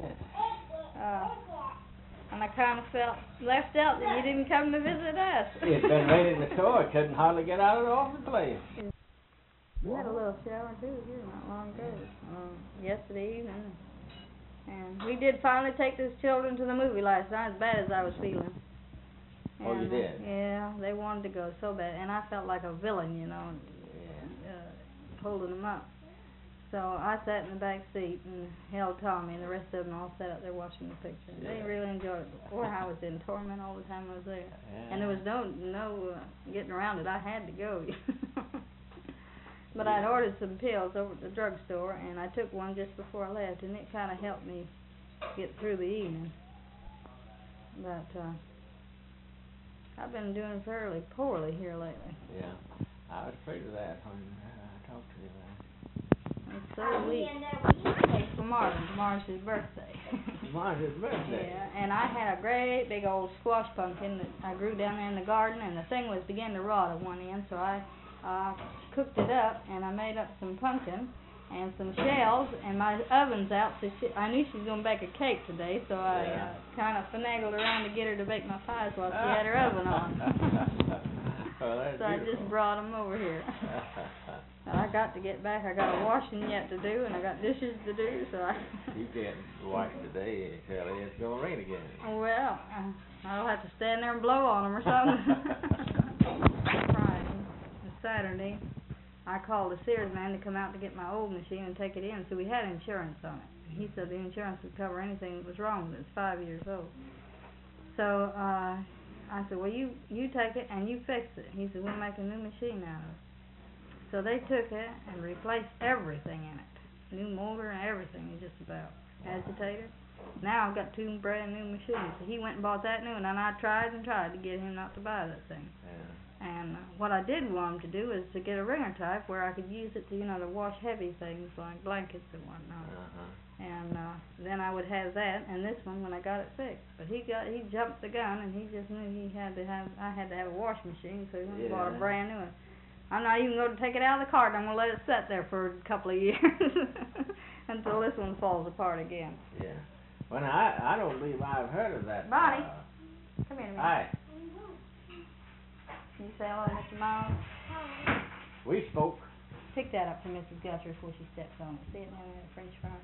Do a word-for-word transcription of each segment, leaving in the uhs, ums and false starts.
Uh, and I kind of felt left out that you didn't come to visit us. It's been raining so I couldn't hardly get out of the office place. We had a little shower too here not long ago, um, yesterday evening. And we did finally take those children to the movie last night, as bad as I was feeling. Oh, you And, did? Yeah, they wanted to go so bad, and I felt like a villain, you know, Yeah. uh, holding them up. So I sat in the back seat and held Tommy, and the rest of them all sat up there watching the picture. Yeah. They really enjoyed it. Boy, I was in torment all the time I was there. Yeah. And there was no no uh, getting around it. I had to go. But I'd ordered some pills over at the drugstore, and I took one just before I left, and it kind of helped me get through the evening. But uh, I've been doing fairly poorly here lately. Yeah, I was afraid of that when uh, I talked to you about it. I'm so weak. Hey, for Marvin, tomorrow's his birthday. Tomorrow's his birthday. Yeah, and I had a great big old squash pumpkin that I grew down there in the garden, and the thing was beginning to rot at one end, so I uh, cooked it up, and I made up some pumpkin and some shells, and my oven's out, so she, I knew she was going to bake a cake today, so I Yeah. uh, kind of finagled around to get her to bake my pies while she had her oven on. Well, that's So I beautiful. just brought them over here. And I got to get back. I got a washing yet to do, and I got dishes to do, so I... You can't wash today, Kelly. It's going to rain again. Well, uh, I'll have to stand there and blow on them or something. Friday and Saturday, I called the Sears man to come out to get my old machine and take it in, so we had insurance on it. He said the insurance would cover anything that was wrong with it. It's five years old. So uh, I said, well, you, you take it and you fix it. He said, we'll make a new machine out of it. So they took it and replaced everything in it. New motor and everything, just about. Agitator. Now I've got two brand new machines. So he went and bought that new one, and I tried and tried to get him not to buy that thing. Yeah. And uh, what I did want him to do is to get a wringer type where I could use it to, you know, to wash heavy things like blankets and whatnot. Uh-huh. And uh, then I would have that and this one when I got it fixed. But he got he jumped the gun, and he just knew he had to have I had to have a wash machine, so he went and bought a Yeah. brand new one. I'm not even going to take it out of the cart. I'm going to let it sit there for a couple of years until this one falls apart again. Yeah. Well, I I don't believe I've heard of that. Bonnie, Uh, come here a minute. hi. Can you say hello to Mister Miles? We spoke. Pick that up for Missus Gutcher before she steps on it. See it down there, French fries?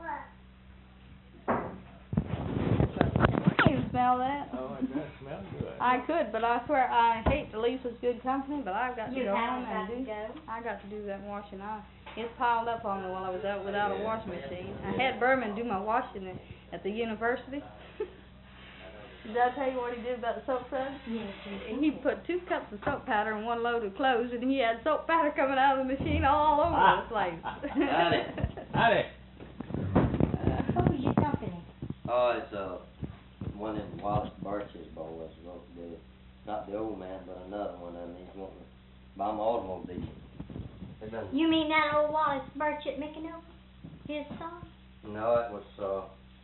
I can smell that. Oh, it does smell good. I could, but I swear I hate to leave such good company, but I've got to You go haven't home and got to do. go. I got to do that washing. I it's piled up on me while I was out without a Yeah. washing machine. I Yeah. had Berman do my washing at, at the university. Did I tell you what he did about the soap suds? Yes, you He put two cups of soap powder in one load of clothes, and he had soap powder coming out of the machine all over Ah. the place. Howdy. Howdy. Who's your company? Oh, it's uh one of them Wallace Birch's boys wrote the not the old man but another one of them. He's wanting to buy my automobile. They done, You mean that old Wallace Birch at Mickanoe? His son? no, it was uh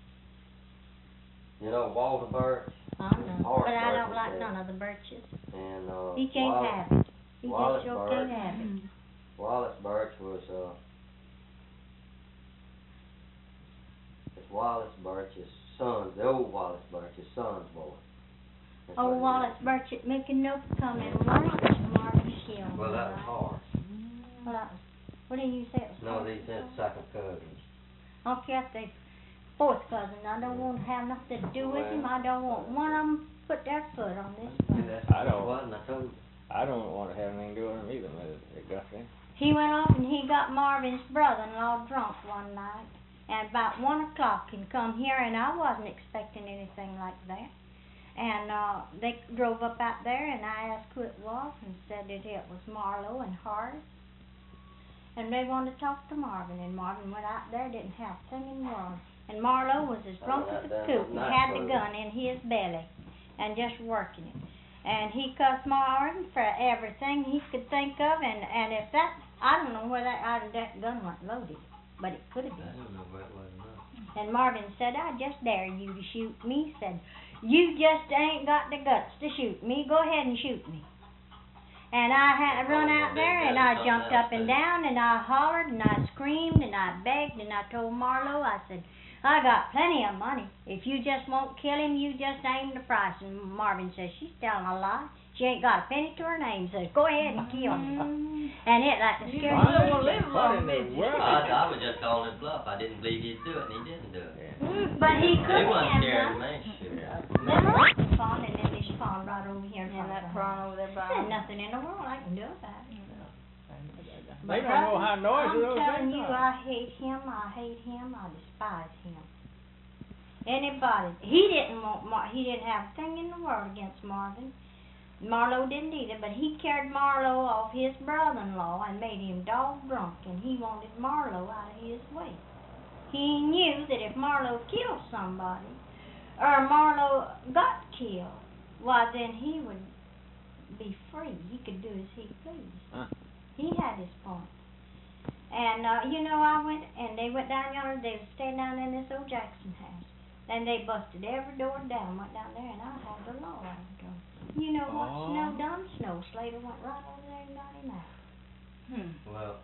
you know Walter Birch I know, Howard but I Birch don't is like dead. none of the Birches. and uh He can't Wallace, have it. He Wallace just sure Birch. can't have it. Wallace Birch was uh it's Wallace Birch's son, the old Wallace Birch's son's boy. That's what Old it is. Wallace Birch at Mickanoe come and lunch Marvin Shield. Well, that was hard. Well, that was, what did you say it was? No, hard? they said second cousins. Okay, I say fourth cousin. I don't want to have nothing to do with him. I don't want one of them put their foot on this one. I don't. What? And I told you. I don't want to have anything to do with him either, Mister Guthrie. He went off and he got Marvin's brother-in-law drunk one night. And about one o'clock he come here, and I wasn't expecting anything like that. And uh, they drove up out there, and I asked who it was, and said that it was Marlowe and Horace. And they wanted to talk to Marvin, and Marvin went out there, didn't have a thing in the world. And Marlowe was as drunk as a coot and had the gun in his belly and just working it. And he cussed Marvin for everything he could think of, and, and if that, I don't know where that, I, that gun wasn't loaded, but it could have I been. don't know where it was now. And Marvin said, I just dare you to shoot me. He said, you just ain't got the guts to shoot me. Go ahead and shoot me. And I had to run Oh, out they there, and did I something jumped else, up and too. down, and I hollered, and I screamed, and I begged, and I told Marlo, I said, I got plenty of money. If you just won't kill him, you just name the price. And Marvin says, she's telling a lie. She ain't got a penny to her name. Says, go ahead and kill him. And it like You scared don't me. wanna live long, What in the did you? world? I, I was just calling his bluff. I didn't believe he'd do it, and he didn't do it. But he He couldn't wasn't have scared of done. me, shoot. There was a pond, and then this pond right over here. And that front of the prawn house. over there by. There's nothing in the world I can do about it. They don't know how noisy those I'm telling things you, are. I hate him, I hate him, I despise him. Anybody, he didn't want Mar, he didn't have a thing in the world against Marvin. Marlo didn't either, but he carried Marlo off his brother-in-law and made him dog drunk, and he wanted Marlo out of his way. He knew that if Marlo killed somebody, or Marlo got killed, why then he would be free. He could do as he pleased. Huh. He had his point. And, uh, you know, I went, and they went down yonder, they was staying down in this old Jackson house. And they busted every door down, went down there, and I had the law out of them. You know what Oh. Snow done? Snow Slater went right over there and got him out. Hmm. Well,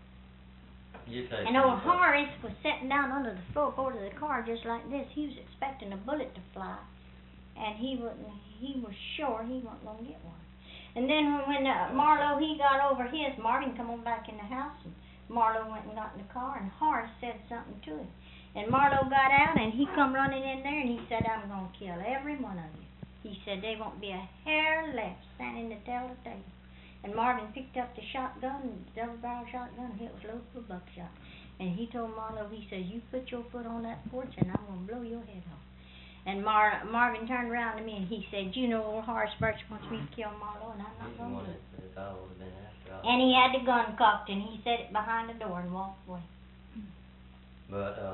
you take. And old Horace was sitting down under the floorboard of the car just like this. He was expecting a bullet to fly, and he wouldn't. He was sure he wasn't gonna get one. And then when uh, Marlo he got over his, Marvin come on back in the house, and Marlo went and got in the car, and Horace said something to him. And Marlo got out, and he come running in there, and he said, I'm gonna kill every one of you. He said, there won't be a hair left standing to tell the tale. And Marvin picked up the shotgun, the double-barrel shotgun, and it was loaded with buckshot. And he told Marlo, he says, you put your foot on that porch, and I'm gonna blow your head off. And Mar Marvin turned around to me, and he said, you know, old Horace Birch wants me to kill Marlo, and I'm not He's the gonna one do that, it. that I would have been after. I- And he had the gun cocked, and he set it behind the door and walked away. But, uh,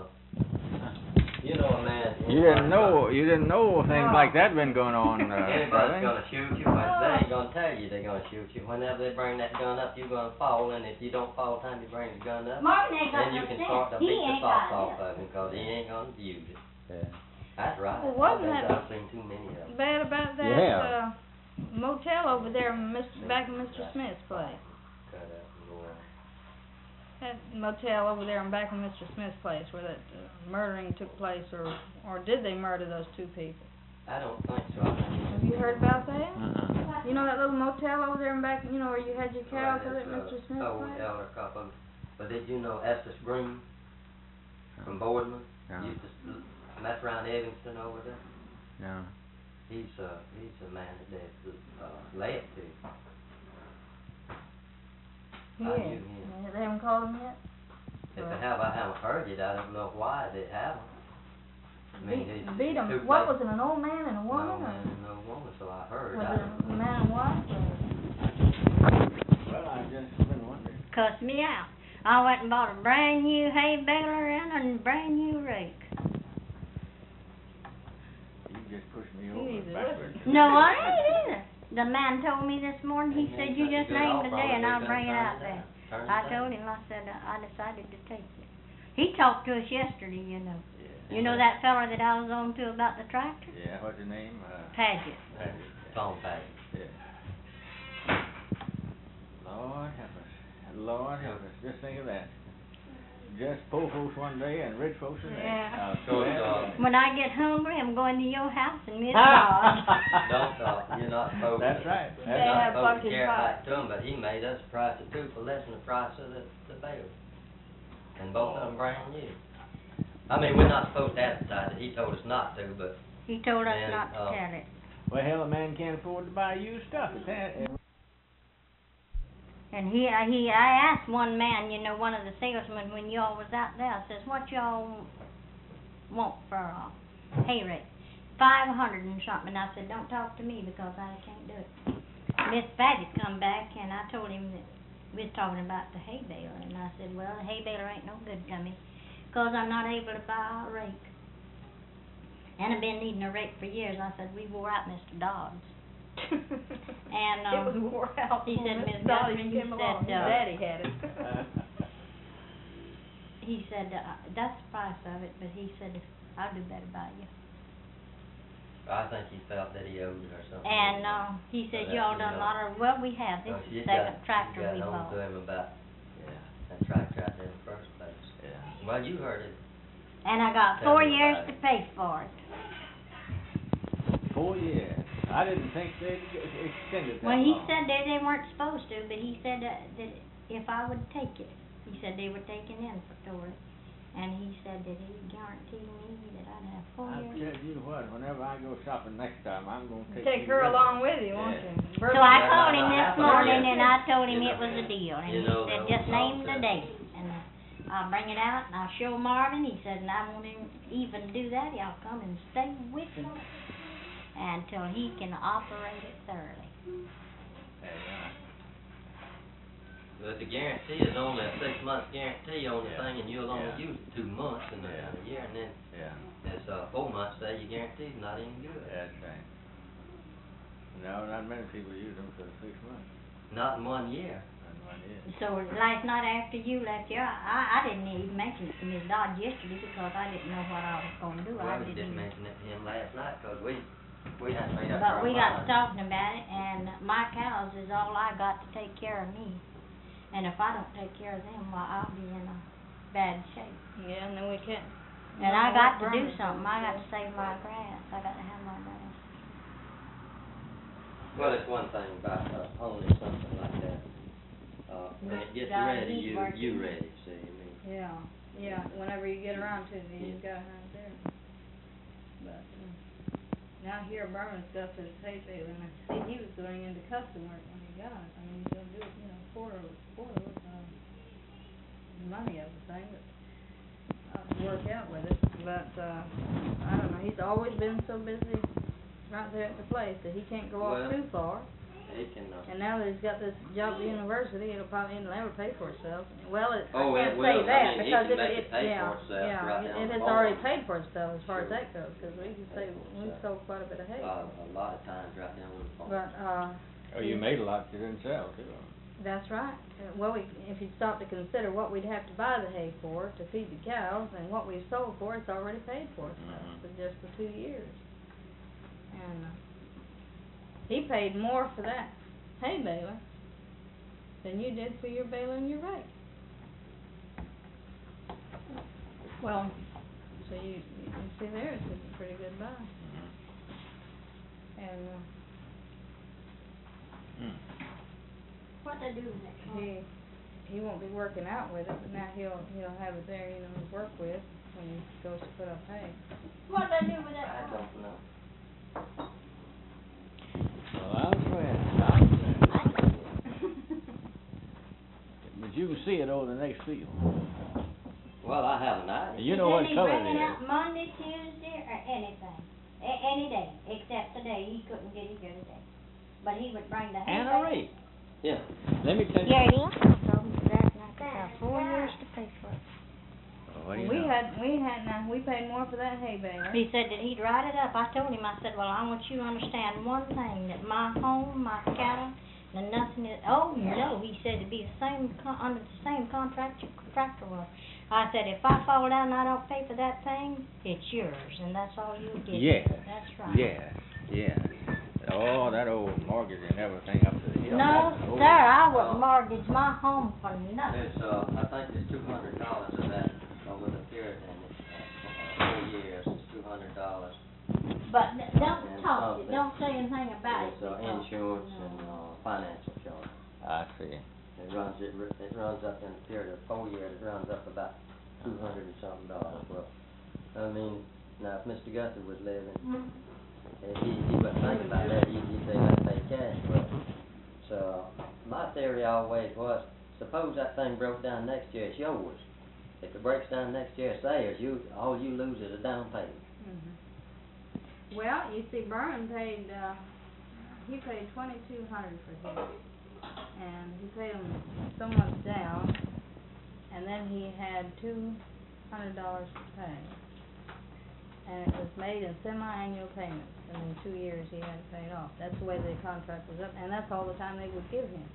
you know a man. You didn't know, you didn't know things like that been going on, uh, Anybody's brother. gonna shoot you, but they ain't gonna tell you they're gonna shoot you. Whenever they bring that gun up, you're gonna fall, and if you don't fall time you bring the gun up, Marvin ain't got then you no can sense. start to He beat the ain't socks got off it. of him, cause he ain't gonna use it. Yeah. That's right. Well, wasn't I've, that- I've seen too many of them. Bad about that, Yeah. uh, motel over there, in Mister back in Mister Smith's place. Cut out and go on. That motel over there in back in Mister Smith's place where that uh, murdering took place, or, or did they murder those two people? I don't think so. I think Have you heard about that? Uh-uh. You know that little motel over there in back, you know, where you had your cows Right, over at it's, uh, Mister Smith's old place? elder couple. But did you know Estes Green from Boardman? No. Used to s- mess around Evanston over there. No. He's uh he's a man that they uh led to. Yeah. I knew him. They haven't called him yet? If they have, I haven't heard it. I don't know why they haven't. I mean, Beat, it's- beat it's too him, what late. was it, an old man and a woman, No or man and no woman, so I heard. was I it don't a know. man and wife, or? Well, I just been wondering. Cussed me out. I went and bought a brand new hay baler and a brand new rake. You just pushed me You over need to backwards. listen. No, I ain't either. The man told me this morning, he Ain't said, made you such a just good name offer, the day and we I'll couldn't bring it turn out down. there. Turn it I down. told him, I said, uh, I decided to take it. He talked to us yesterday, you know. Yeah. You know that fella that I was on to about the tractor? Yeah, what's your name? Uh, Paget. Tom Paget. yeah. Lord help us. Lord help us. Just think of that. Just poor folks one day and rich folks the next. Yeah. I'll So, tell you uh, that. When I get hungry, I'm going to your house and miss God. Don't talk, you're not supposed to. That's right. They That's You're right. have not supposed to bucket carry it pie. back to him, but he made us a price of two for less than the price of the, the bail. And both of them brand new. I mean, we're not supposed to advertise it, he told us not to, but He told us And, not uh, to tell it. Well, hell, a man can't afford to buy used stuff. It's that. And he, uh, he, I asked one man, you know, one of the salesmen, when y'all was out there, I says, what y'all want for a hay rate? Five hundred and something. I said, don't talk to me because I can't do it. Miss Paget come back and I told him that we was talking about the hay baler, and I said, well, the hay baler ain't no good to me because I'm not able to buy a rake. And I've been needing a rake for years. I said, we wore out Mister Dodds. And, It um, was wore out. he said, when Miss Dolly Guthrie, came he along. said, His uh, daddy had it. he said, uh, that's the price of it, but he said, I'll do better by you. I think he felt that he owed it or something. And, uh, he said, y'all done a lot of, well, we have, this Oh, is she the got- second tractor we She got on bought. to him about Yeah, that tractor out there in the first place. yeah. Well, you heard it. And I got Tell four me years about to it. pay for it. Four years. I didn't think they'd ex- extended that Well, he long. said they, they weren't supposed to, but he said that, that if I would take it, he said they were taking inventory. And he said that he guaranteed me that I'd have four I'll years. tell you what, whenever I go shopping next time, I'm gonna take Take you her with me. along with you, won't Yeah. you? So I Yeah, called no, him no, this happened, morning yeah. and I told him You it know, was a deal, and you he know, said, the just old name the song date. And uh, I'll bring it out and I'll show Marvin, he said, and I won't even, even do that, y'all come and stay with him until he can operate it thoroughly. That's right. But the guarantee is only a six month guarantee on the Yeah. thing, and you'll only Yeah. use it two months in a, Yeah. in a year, and then Yeah, it's, uh, four months, say your guarantee's not any good. that's right. No, not many people use them for six months, Not in one year. not one year. So last night after you left here, I, I didn't even mention it to Miss Dodge yesterday because I didn't know what I was gonna do. I Well, we didn't didn't even. mention it to him last night, 'cause we, we hadn't made up But our we got mind. to talking about it, and my cows is all I got to take care of me. And if I don't take care of them, well, I'll be in a bad shape. Yeah, and then we can't. And I no got more to do burning something, things, I got yeah. to save my grass, I got to have my grass. Well, it's one thing about, uh, owning something like that, uh, when it gets Got ready, heat you, working. you ready, see, I mean. Yeah, yeah, whenever you get around to it, you Yeah. got it right there. But, uh, now here Berman's got this hay bale, and I see he was going into custom work when he got it. I mean, he's gonna do it, you know, for, for, uh, money of the thing, but, uh, work out with it. But, uh, I don't know, he's always been so busy right there at the place that he can't go off Well, too far. He can, uh, And now that he's got this job at the university, it'll probably, it'll never pay for itself. Well, it, I Oh, it can't will. say I that, mean, he because can it, make it, it pay yeah, for itself yeah, right it, down it the has bottom. already paid for itself as far as Sure. that goes, 'cause we can say, we So- sold quite a bit of hay. uh, a lot of times right down on the farm. But, uh, Oh, you made a lot you didn't sell, too. that's right. Uh, Well, we, if you stop to consider what we'd have to buy the hay for, to feed the cows, and what we've sold for, it's already paid for itself, Mhm. for just the two years. And, uh, he paid more for that hay baler than you did for your baler and your rake. Well, so you, you can see there, it's a pretty good buy. Mhm. And, uh, Hmm. What they do with that? he, he won't be working out with it, but now he'll, he'll have it there, you know, to work with when he goes to put up hay. What they do with I that? don't know. Well, I was glad, I was glad. But you can see it over the next field. Well, I have an idea. You know what Didn't he color bring it it is. out Monday, Tuesday, or anything? A- any day, except today, he couldn't get it here today. But he would bring the hay. And a back. rake. Yeah. Let me tell you. Here it is. So that, and I got four years to pay for it. Well, what do you We know? had, we had, now, we paid more for that hay baler. He said that he'd write it up. I told him, I said, well, I want you to understand one thing, that my home, my cattle, and nothing is, oh, no, he said it'd be the same, con- under the same contract your contractor was. I said, if I fall down and I don't pay for that thing, it's yours, and that's all you'll get. Yes. That's right. Yes, yes. Oh, that old mortgage and everything up to the hill. No, That's old. sir, I wouldn't mortgage my home for nothing. There's, uh, I think there's two hundred dollars of that over the period in, uh, four years, it's two hundred dollars. But n- don't And talk, something. don't say anything about it. It's, uh, because- insurance and, uh, financial charge. I see. It runs, it, ru- it runs up in a period of four years, it runs up about two hundred and something dollars. Well, I mean, now, if Mister Guthrie was living, Mhm. if he, he wasn't thinking about that, he'd, he'd say, let's pay cash, but, so, my theory always was, suppose that thing broke down next year, it's yours. If it breaks down next year, it's theirs, you, all you lose is a down payment. Mhm. Well, you see, Berman paid, uh, he paid twenty-two hundred for his, and he paid him so much down, and then he had two hundred dollars to pay. And it was made in semi-annual payments, and in two years he had it paid off. That's the way the contract was up, and that's all the time they would give him.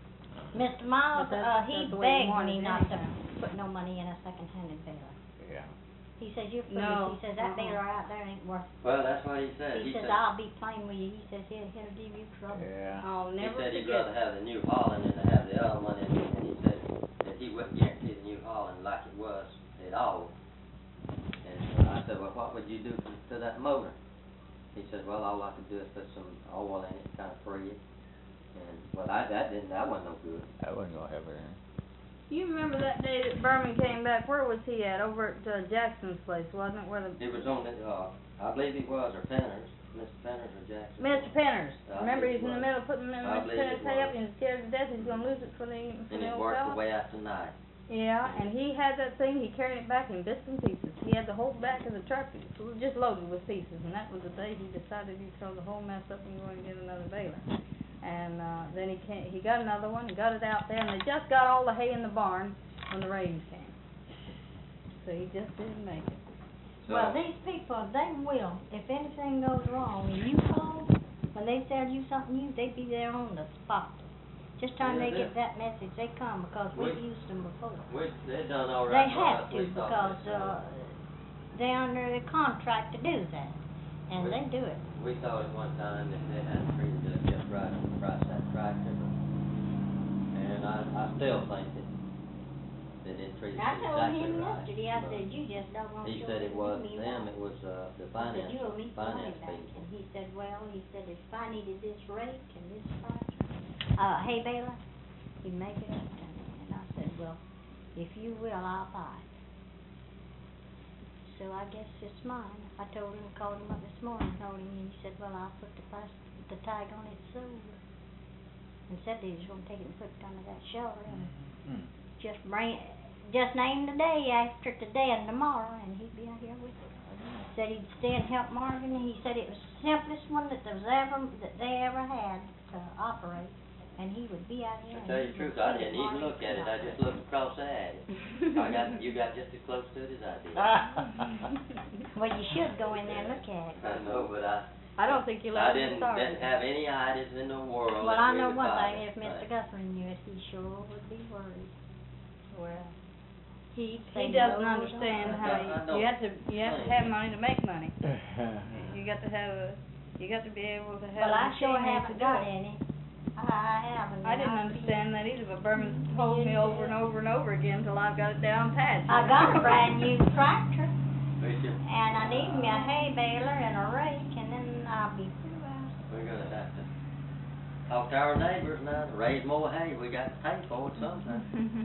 Mister Miles, But that's- uh, he that's the way you begged want me it not to anyhow. put no money in a second-handed baler. Yeah. He says, you're foolish. No. He says, that Uh-uh. baler out there ain't worth it. Well, that's what he said. He He says, said, I'll be plain with you. He says, he'll, he'll give you trouble. Yeah. I'll he never said he'd forget. rather have the New Holland than to have the other one, and, and he said that he wouldn't guarantee the New Holland like it was at all. And so I said, well, what would you do to, to that motor? He said, well, all I could do is put some oil in it, kind of free it. And, well, I, that didn't, that wasn't no good. That wasn't gonna have anything. You remember that day that Berman came back? Where was he at? Over at uh, Jackson's place, wasn't it? Where the It was on the, uh, I believe it was, or Penner's, Mister Penner's or Jackson. Mister Penner's. I Remember, believe he's in it the was. middle of putting Mister I believe Penner's it hay up was. and he's scared to death he's gonna lose it for the, for And the it old worked fella. the way out tonight. Yeah, and he had that thing, he carried it back in bits and pieces. He had the whole back of the truck just loaded with pieces, and that was the day he decided he'd throw the whole mess up and go and get another baler. And, uh, then he came, he got another one, and got it out there, and they just got all the hay in the barn when the rains came. So he just didn't make it. So, Well, these people, they will, if anything goes wrong, and you call, when they tell you something new, they be there on the spot. Just time Yeah, they they- get that message, they come, because we've We- used them before. we, they done all They right for have us. to, We thought because, that, uh, they under the contract to do that, and We- they do it. We thought at one time that they had treated us just right on the price of that tractor, but, and I, I still think that they didn't treat us I told exactly him right. yesterday, I but said, you just don't want to. He said it wasn't them, it was, uh, the I said, finance, you owe me some money finance back, people. and he said, well, he said, if I needed this rake and this price, uh, hay baler, he'd make it up to me, and I said, well, if you will, I'll buy it. So I guess it's mine. I told him, called him up this morning, told him, and he said, well, I'll put the price, the tag on it sold. And said he was gonna take it and put it under that shelter, and Hmm. just bring, just name the day after today and tomorrow, and he'd be out here with it. Said he'd stay and help Marvin, and he said it was the simplest one that there was ever, that they ever had to operate, and he would be out here. To and tell he you the truth, would I see didn't even Marvin look at it, I operate. just looked across at it. I got, you got just as close to it as I did. Well, you should go in there and look at it. I know, but I, I don't think you'll I ever didn't, start. didn't have any ideas in the world Well, that I we know would one buy thing, this if Mister thing. Guthrie knew it, he sure would be worried. Well, he, Say he doesn't no, understand don't. how I you, don't you have to, you have to blame have you. money to make money. You got to have a, you got to be able to have Well, a I sure machinery to haven't do got it. any. I, I haven't. I didn't I'll be- understand that either, but Berman told me over and over and over again till I've got it down pat. I got a brand new tractor, We should, and I need me a hay baler and a rake, and then I'll be through. we're gonna have to talk to our neighbors now, to raise more hay, we got to pay for it sometime.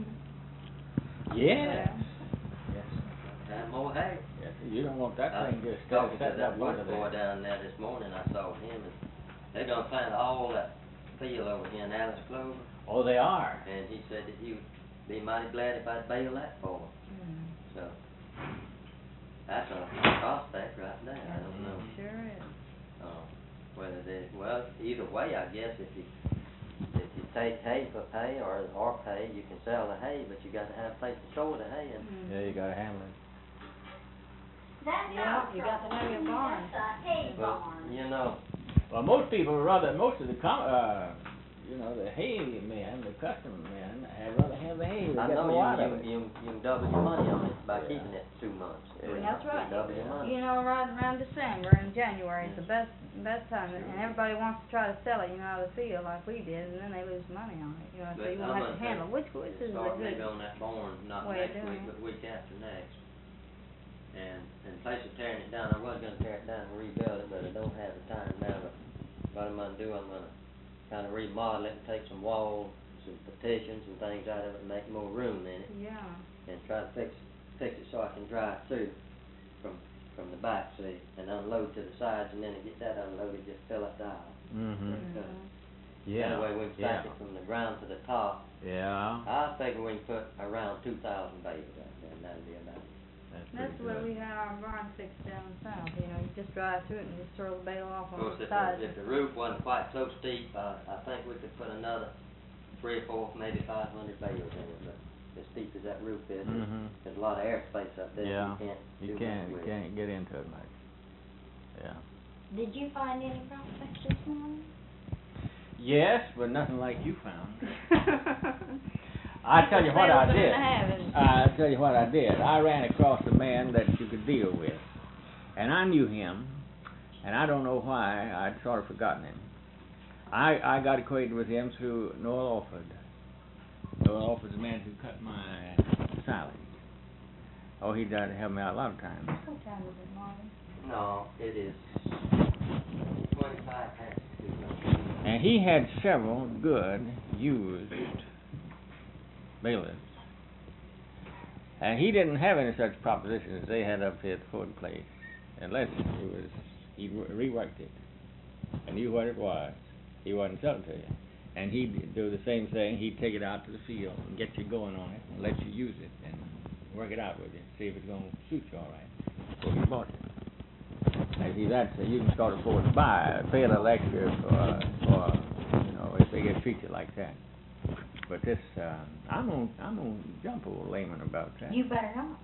Yes. Yes. Have more hay. Yes. You don't want that I thing just was talking to sitting up that one under boy there. down there this morning, I saw him, and they're gonna plant all that field over here in Alice Clover, Oh, they are. and he said that he would be mighty glad if I'd bail that for him, Mm, so. That's a prospect right there, I don't know, Sure is. uh, whether they, well, either way, I guess, if you, if you take hay for pay, or, or pay, you can sell the hay, but you gotta have a place to store the hay, and Mm. Yeah, you gotta handle it. That's Yeah, not you got to know your barn. That's a hay Well, barn. you know, Well, most people rather, most of the com, uh, you know, the hay men, the custom men, had rather have the hay, they I get know more out you, of it. you, you, you can double your money on it by Yeah. keeping it two months. Yeah. That's You right. can double your money. You know, right around December and January is the best, best time, and Sure. everybody wants to try to sell it, you know, out of the field like we did, and then they lose money on it, you know, so But you I'm won't have gonna to handle, tell which, which is a Start maybe good, on that barn, not way of next doing week, it. but week after next. And, in place of tearing it down, I was gonna tear it down and rebuild it, but I don't have the time now, but what I'm gonna do, I'm gonna kinda remodel it and take some walls, some partitions and things out of it and make more room in it, yeah. and try to fix, fix it so I can drive through from, from the back, see, and unload to the sides, and then to get that unloaded, just fill up the aisle. Mm-hmm. Mhm. Yeah. That way we can Yeah. stack it from the ground to the top. Yeah. I figure we can put around two thousand bales out there, and that'd be about it. That's That's pretty the way good. we had our barn fixed down south, you know, you just drive through it and just throw the bale off Of on course, the if sides. the, if the roof wasn't quite so steep, uh, I think we could put another three or four, maybe five hundred bales in it, but as steep as that roof is, there's, Mhm. there's a lot of airspace up there, Yeah. you can't do You much can't, you with it. can't get into it much. Yeah. Did you find any prospects this morning? Yes, but nothing like you found. I tell you what I Say did. what's gonna happen. I tell you what I did. I ran across a man that you could deal with, and I knew him, and I don't know why I'd sort of forgotten him. I I got acquainted with him through Noel Alford. Noel Alford's the man who cut my salad. Oh, he done help me out a lot of times. What time is it, Marvin? No, it is twenty-five past two. And he had several good used bailiffs. And he didn't have any such propositions as they had up here at the Ford place, unless it was, he reworked it and knew what it was. He wasn't selling to you. And he'd do the same thing. He'd take it out to the field and get you going on it and let you use it and work it out with you, see if it's going to suit you all right before you bought it. And see, that's, uh, you can start afford to buy, pay a little extra for, for, you know, if they get treated like that. But this, uh, I'm gonna, I'm gonna jump old Lehman about that. You better not.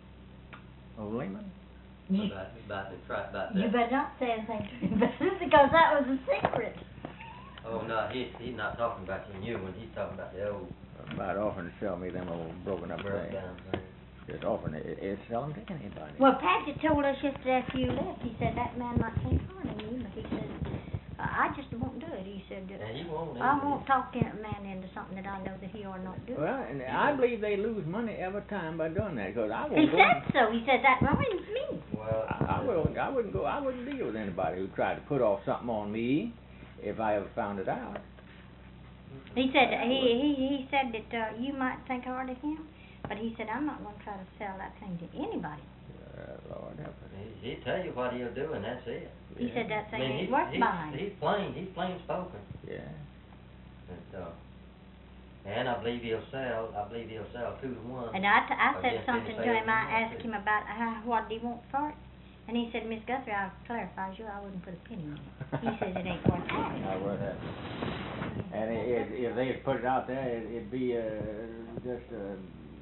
Old Lehman? You, About, about to try, about you that. better not say anything to him, because that was a secret. Oh, no, he, he's not talking about the new one, he's talking about the old About offering to sell me them old broken up broke things. down thing. Just offering it, it's selling to anybody. Well, Paget told us yesterday after you left, he said that man might think hard of you, but he said, uh, I just won't do it. He said, uh, And he won't. I either. won't talk a man into something that I know that he ought not do. Well, and I believe they lose money every time by doing that, because I He won't go. said so. He said that ruins me. Well, I, I wouldn't, I wouldn't go, I wouldn't deal with anybody who tried to put off something on me if I ever found it out. He said he he he said that uh, you might think hard of him, but he said I'm not going to try to sell that thing to anybody. Uh, Lord help us. he, he'll tell you what he'll do, and that's it. He said that I thing mean, ain't he's, worth he's, buying. he's plain, he's plain spoken. Yeah. And, uh, and I believe he'll sell, I believe he'll sell two to one. And I, t- I said Against something any to him. I sales asked him about how, what did he want for it, and he said, Miss Guthrie, I'll clarify you. I wouldn't put a penny in it. He says it ain't worth that. Not worth that. And i- if, if they had put it out there, it, it'd be, uh, just a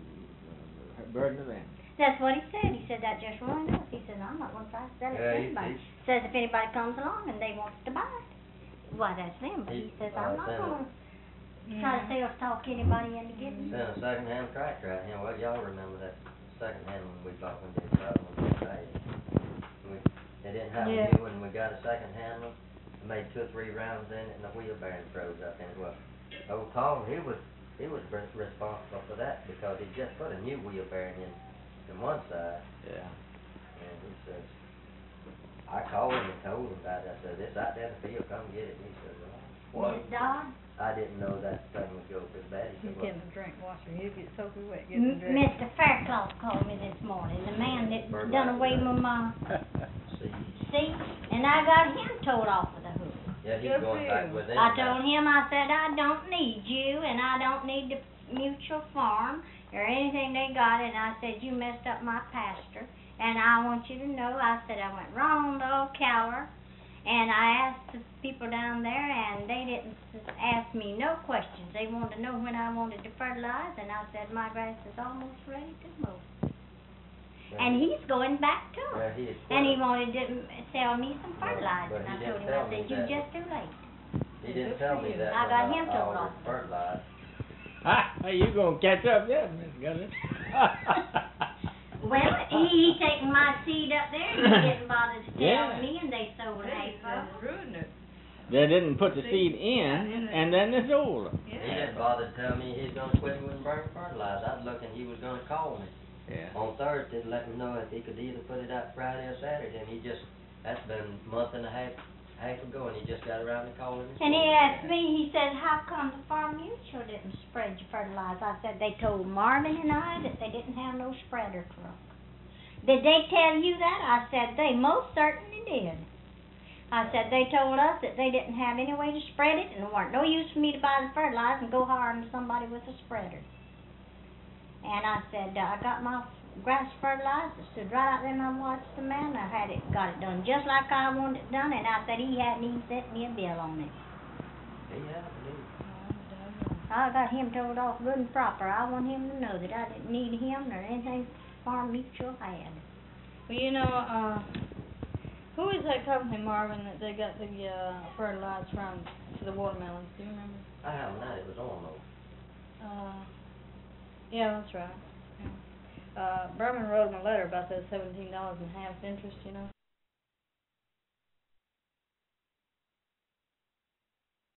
a burden to them. That's what he said. He said that just ruined us. He said I'm not going to try to sell it Yeah, to he- anybody. he- Says if anybody comes along and they want to buy it, why that's them. But he, He- says uh, I'm not sell going to try to sales talk anybody into getting it. Sell a second-hand tractor out here, well, y'all remember that second-hand one we bought when they bought one we paid. We, they didn't have Yeah. a new one, we got a second-hand one, we made two or three rounds in it, and the wheel bearing froze up in it. Well, old Paul, he was, he was re- responsible for that, because he just put a new wheel bearing in, in one side, Yeah. and he says, I called him and told him about it, I said, it's out there in the field, come get it. He said, well, Miss Dodd, I didn't know that thing would go so bad. He He's said, well, getting a drink washer. He'll get soaking wet getting a M- drink. Mister Fairclough called me this morning, the man that done away with my see, seat, and I got him towed off with a hook. yeah, he's Good going for back you. with them. I now. told him, I said, I don't need you, and I don't need the mutual farm or anything they got, and I said, you messed up my pasture, and I want you to know, I said, I went wrong to Ocala, and I asked the people down there, and they didn't s- ask me no questions. They wanted to know when I wanted to fertilize, and I said, my grass is almost ready to mow. Yeah, And he's going back to yeah, it. he is And he quit. wanted to m- sell me some Well, fertilizer, but and I he told didn't him, I tell me said, you're that. just too late. He didn't tell me that I when got I him told ordered off. fertilizer. Ha! Hey, you gonna catch up yet, Miss Guthrie? Well, he, he taking my seed up there, and he didn't bother to tell Yeah. me, and they sold half of it. ruined it. They didn't put the seed in, and then they sold them. He didn't bother to tell me he's gonna quit with burn fertilizer. I was looking, he was gonna call me Yeah. on Thursday to let me know if he could either put it out Friday or Saturday, and he just, that's been a month and a half, half ago, and he just got around to calling me. And he asked me, he said, how come the Farm Mutual didn't spread your fertilizer? I said, they told Marvin and I that they didn't have no spreader truck. Did they tell you that? I said, they most certainly did. I said, they told us that they didn't have any way to spread it, and there weren't no use for me to buy the fertilizer and go hiring somebody with a spreader. And I said, uh, I got my grass fertilizer, stood right out there and I watched the man. I had it, got it done just like I wanted it done, and I said he hadn't even sent me a bill on it. He had, he, I got him told off good and proper. I want him to know that I didn't need him nor anything Farm Mutual had. Well, you know, uh, who is that company, Marvin, that they got the uh, fertilizer from for the watermelons? Do you remember? I haven't, that, it was on though. Uh, Yeah, that's right. Yeah. Uh, Berman wrote him a letter about that seventeen dollars and a half interest, you know.